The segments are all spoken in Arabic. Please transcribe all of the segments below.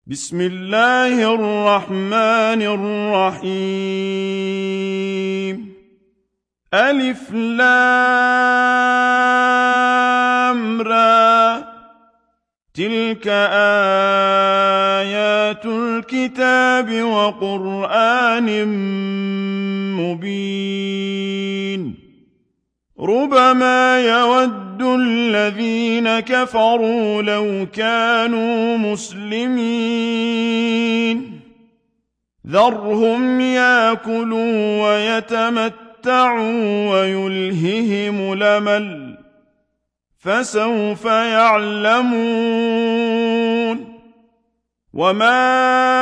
بسم الله الرحمن الرحيم ألف لام را تلك آيات الكتاب وقرآن مبين ربما يود الذين كفروا لو كانوا مسلمين ذرهم ياكلوا ويتمتعوا ويلههم الأمل فسوف يعلمون وما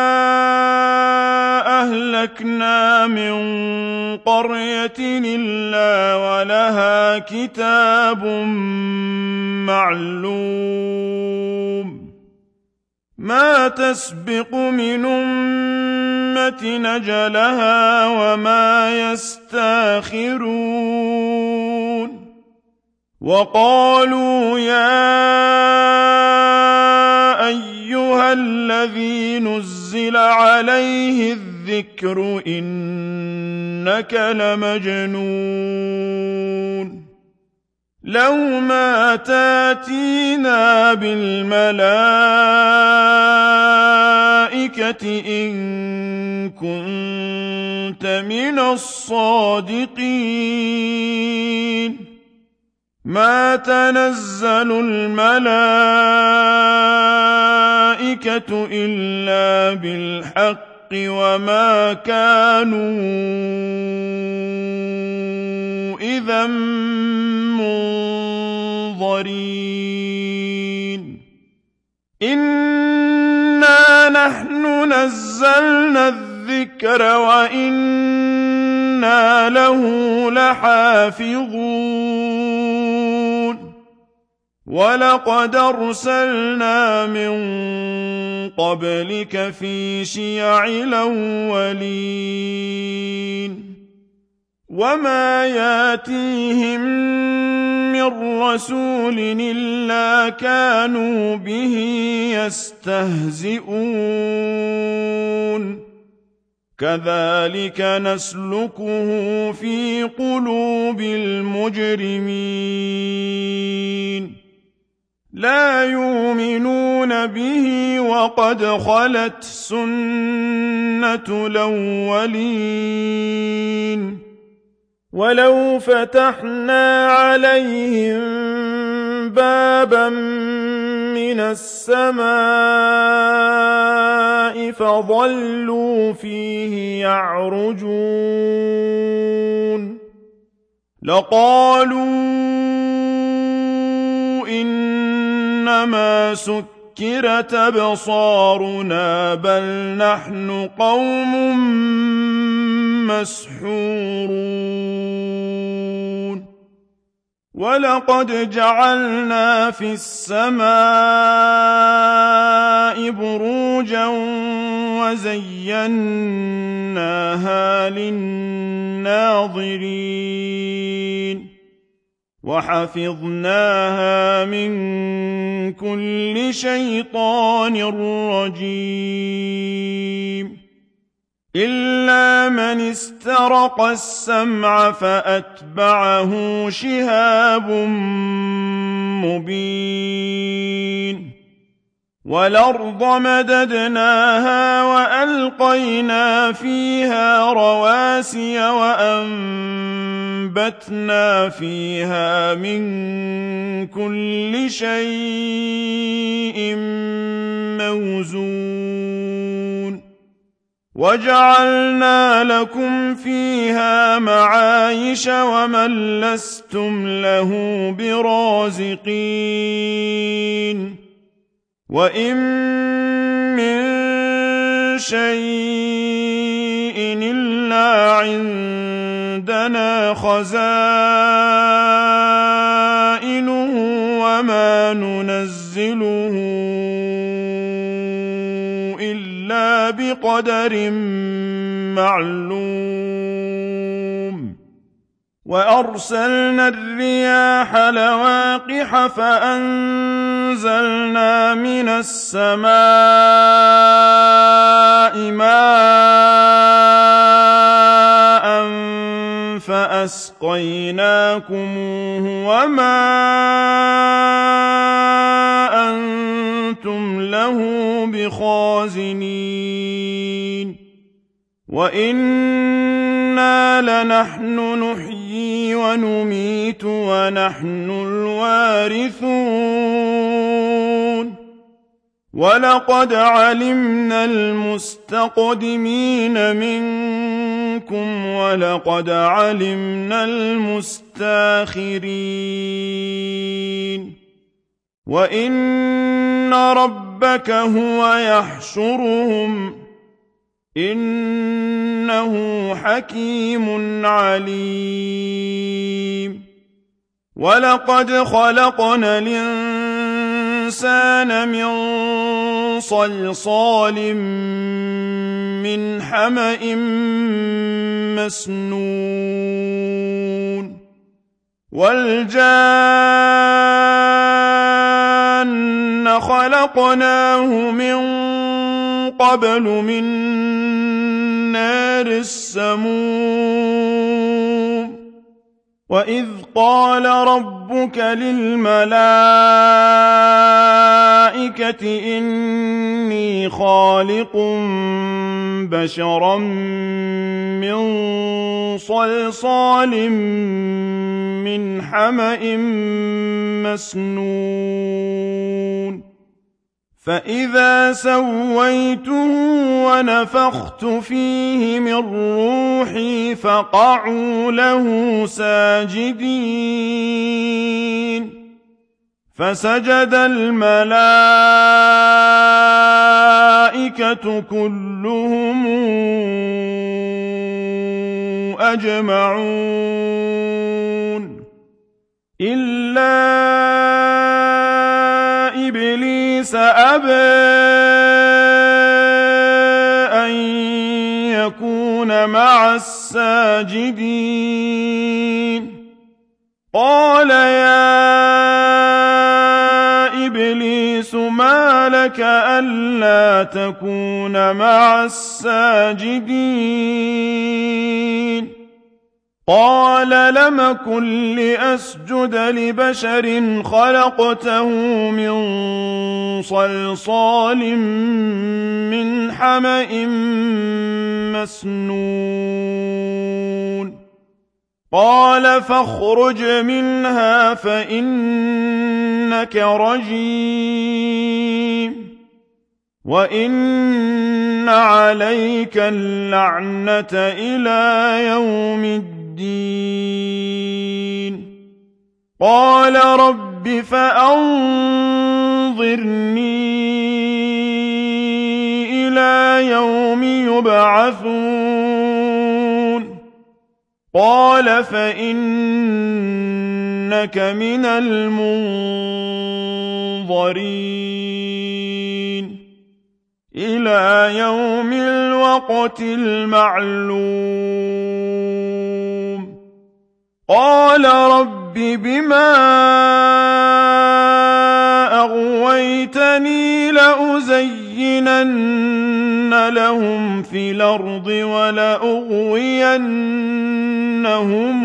أهلكنا من قرية إلا ولها كتاب معلوم ما تسبق من أمة أجلها وما يستاخرون وقالوا يا أيها الذي نزل عليه الذكر إنك لمجنون لو ما تاتينا بالملائكة إن كنت من الصادقين ما تنزل الملائكة إلا بالحق وما كانوا إذا منظرين إنا نحن نزلنا الذكر وإنا له لحافظون ولقد أرسلنا من قبلك في شيع الأولين وما ياتيهم من رسول إلا كانوا به يستهزئون كذلك نسلكه في قلوب المجرمين لا يؤمنون به وقد خلت سنة الأولين ولو فتحنا عليهم بابا من السماء فظلوا فيه يعرجون لقالوا إنما سكرت أبصارنا بل نحن قوم مسحورون ولقد جعلنا في السماء بروجا وزيناها للناظرين وحفظناها من كل شيطان رجيم إلا من استرق السمع فأتبعه شهاب مبين والأرض مددناها وألقينا فيها رواسي وأنبتنا فيها من كل شيء موزون وجعلنا لكم فيها معايش ومن لستم له برازقين وإن من شيء إلا عندنا خزائنه وما ننزله إلا بقدر معلوم وأرسلنا الرياح لواقح فأنزلنا من السماء أسقيناكموه وما أنتم له بخازنين وإنا لنحن نحيي ونميت ونحن الوارثون ولقد علمنا المستقدمين منكم ولقد علمنا المستاخرين وإن ربك هو يحشرهم إنه حكيم عليم ولقد خلقنا الإنسان من صلصال من حمأ مسنون والجان خلقناه من قبل من نار السموم وإذ قال ربك للملائكة إني خالق بشرا من صلصال من حمأ مسنون فإذا سويته ونفخت فيه من روحي فقعوا له ساجدين فسجد الملائكة كلهم أجمعون إلا إبليس أبى أن يكون مع الساجدين قال يا إبليس ما لك ألا تكون مع الساجدين قال لم أكن لأسجد لبشر خلقته من صلصال من حمأ مسنون قال فاخرج منها فإنك رجيم وإن عليك اللعنة إلى يوم الدين قال رب فأنظرني إلى يوم يبعثون قال فإنك من المنظرين إلى يوم الوقت المعلوم قال رب بما أغويتني لأزينن لهم في الأرض ولأغوينهم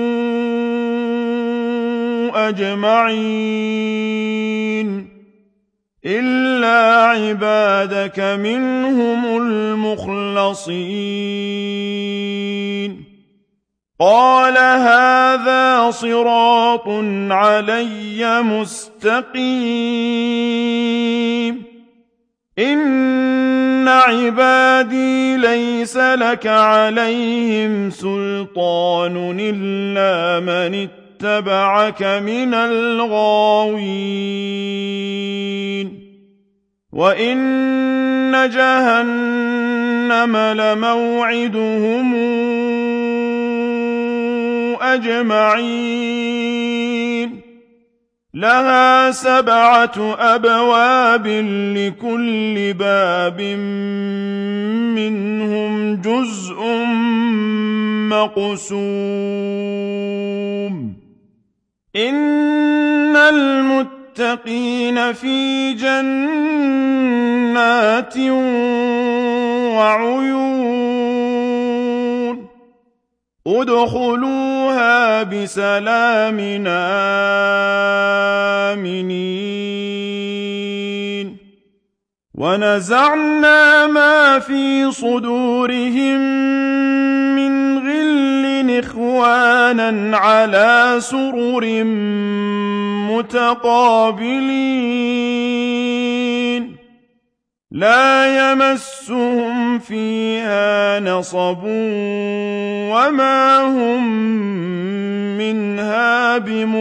أجمعين إلا عبادك منهم المخلصين قال هذا صراط علي مستقيم إن عبادي ليس لك عليهم سلطان إلا من اتبعك من الغاوين وإن جهنم لموعدهم أجمعين لها 7 أبواب لكل باب منهم جزء مقسوم إن المتقين في جنات وعيون ادخلوها بسلام آمنين ونزعنا ما في صدورهم من غل إخوانا على سرر متقابلين لا يمسهم فيها نصب وما هم منها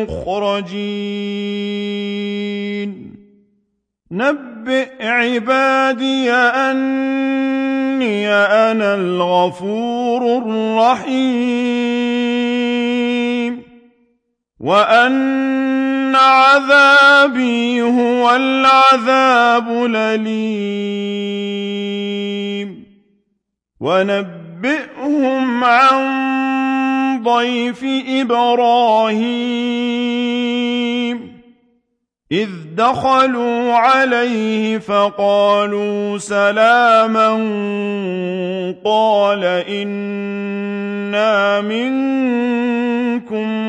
بمخرجين نبئ عبادي أني أنا الغفور الرحيم وأن عذابي هو العذاب الأليم ونبئهم عن ضيف إبراهيم إذ دخلوا عليه فقالوا سلاما قال إنا منكم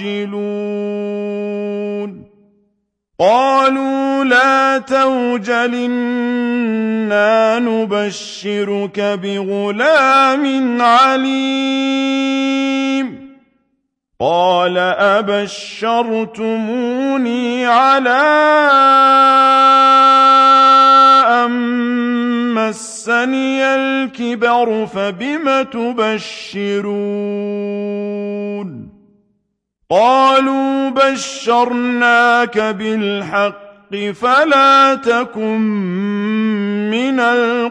وجلون قالوا لا توجل إنا نبشرك بغلام عليم قال أبشرتموني على أن مسني الكبر فبم تبشرون قالوا بشرناك بالحق فلا تكن من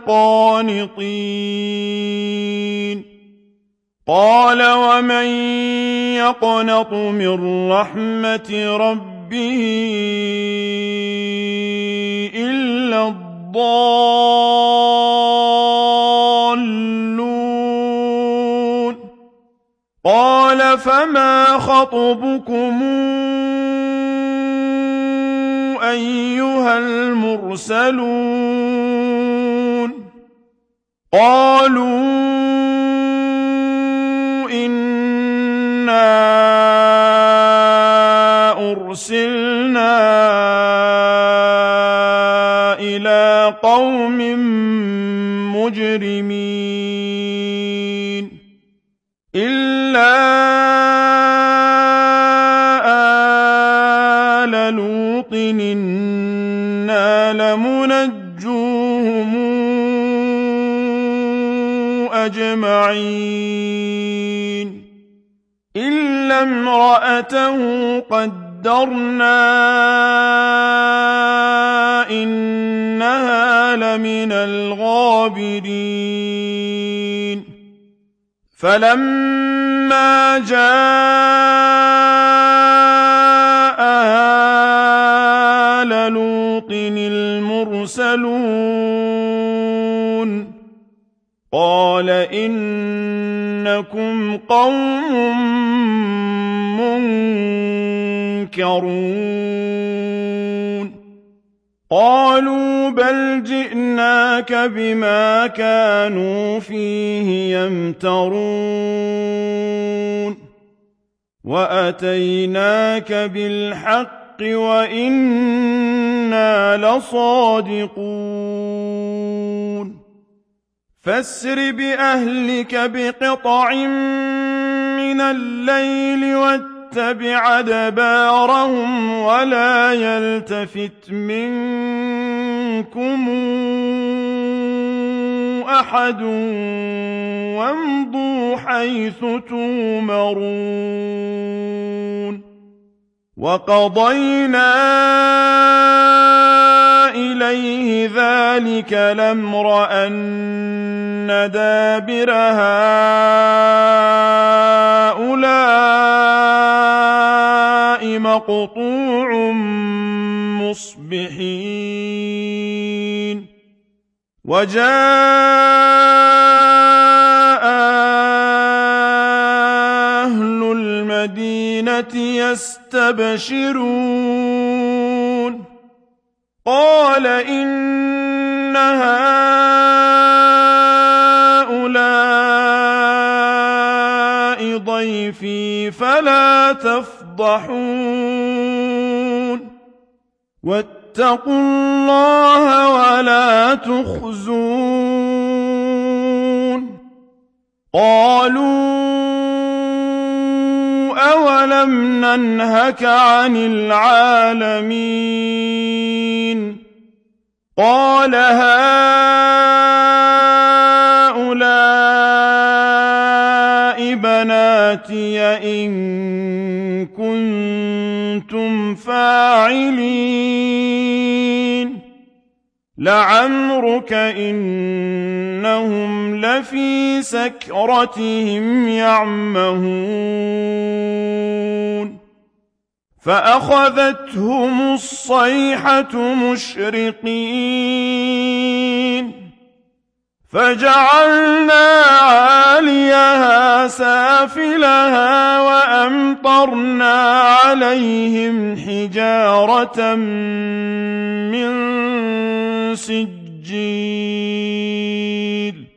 القانطين قال ومن يقنط من رحمة ربه إلا الضالون قال فما خطبكم أيها المرسلون قالوا إنا أرسلنا إلى قوم مجرمين إلا آل لوط إنا لمنجوهم أجمعين إلا امرأته قدرنا إنها لمن الغابرين فلما جاء آل لوط المرسلون قال إنكم قوم منكرون قالوا بل جئناك بما كانوا فيه يمترون وأتيناك بالحق وإنا لصادقون فاسر بأهلك بقطع من الليل واتبع أدبارهم ولا يلتفت منكم أحد وامضوا حيث تؤمرون وقضينا إليه ذلك الأمر أن دابر هؤلاء مقطوع مصبحين وجاء أهل المدينة يستبشرون قال إن هؤلاء فلا تفضحون واتقوا الله ولا تخزون قالوا أولم ننهك عن العالمين قال هؤلاء بناتي إن كنتم فاعلين لعمرك إنهم لفي سكرتهم يعمهون فأخذتهم الصيحة مشرقين فجعلنا عاليها سافلها وأمطرنا عليهم حجارة من سجيل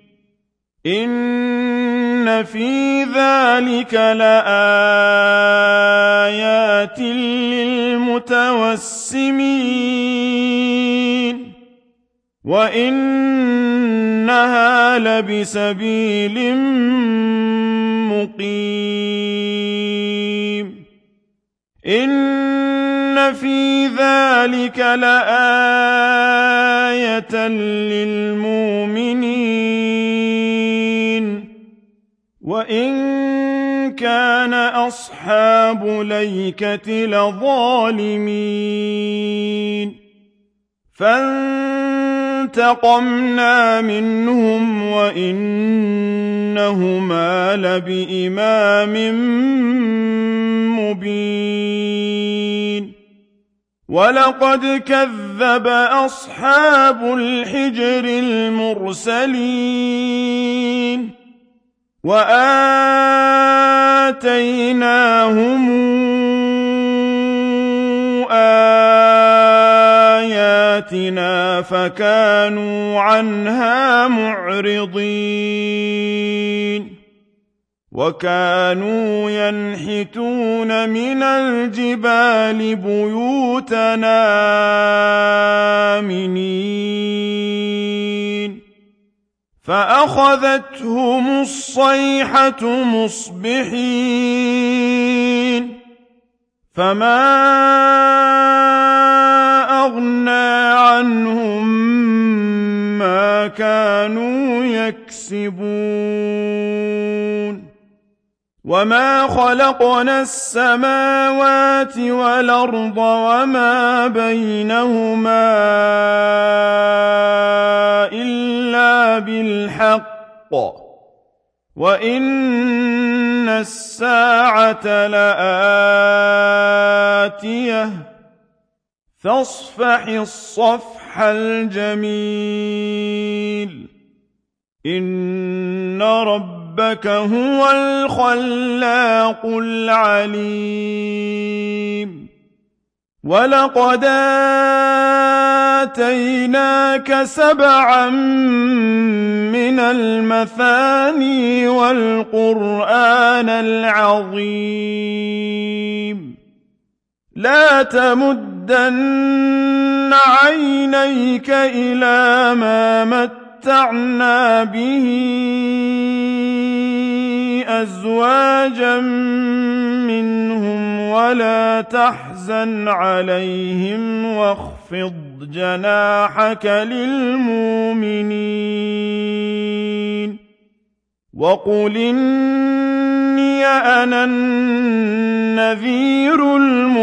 إن في ذلك لآيات للمتوسمين وإنها لبسبيل مقيم إن في ذلك لآية للمؤمنين وإن كان أصحاب ليكة لظالمين فانتقمنا منهم وإنهما لبإمام مبين ولقد كذب أصحاب الحجر المرسلين وآتيناهم آياتنا فكانوا عنها معرضين وكانوا ينحتون من الجبال بيوتنا آمنين فأخذتهم الصيحة مصبحين فما أغنى عنهم ما كانوا يكسبون وما خلقنا السماوات والأرض وما بينهما إلا بالحق وإن الساعة لآتية فاصفح الصفح الجميل إن ربك هو الخلاق العليم ولقد آتيناك سبعا من المثاني والقرآن العظيم لا تمدن عينيك إلى ما متعنا به أزواجا منهم ولا تحزن عليهم واخفض جناحك للمؤمنين وقل إني أنا النذير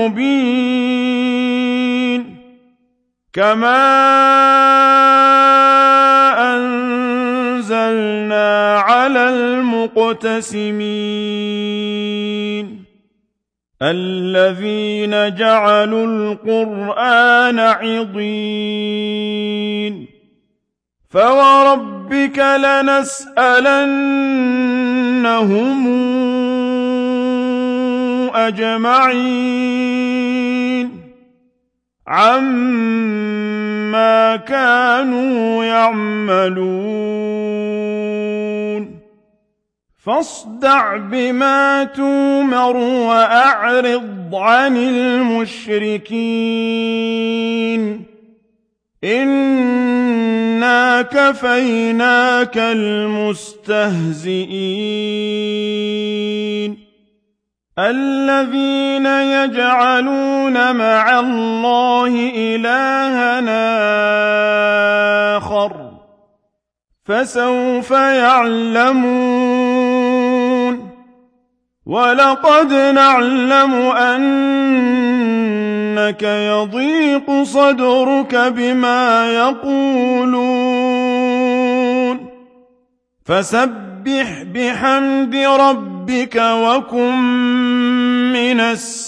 المبين كما أنزلنا على المقتسمين الذين جعلوا القرآن عضين فوربك لنسألنهم أجمعين عما كانوا يعملون فاصدع بما تومر وأعرض عن المشركين إنا كفيناك المستهزئين الذين يجعلون مع الله إلهًا آخر فسوف يعلمون ولقد نعلم أنك يضيق صدرك بما يقولون فسبح بحمد ربك وكن من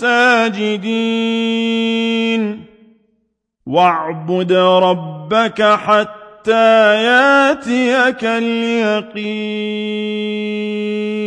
الساجدين واعبد ربك حتى ياتيك اليقين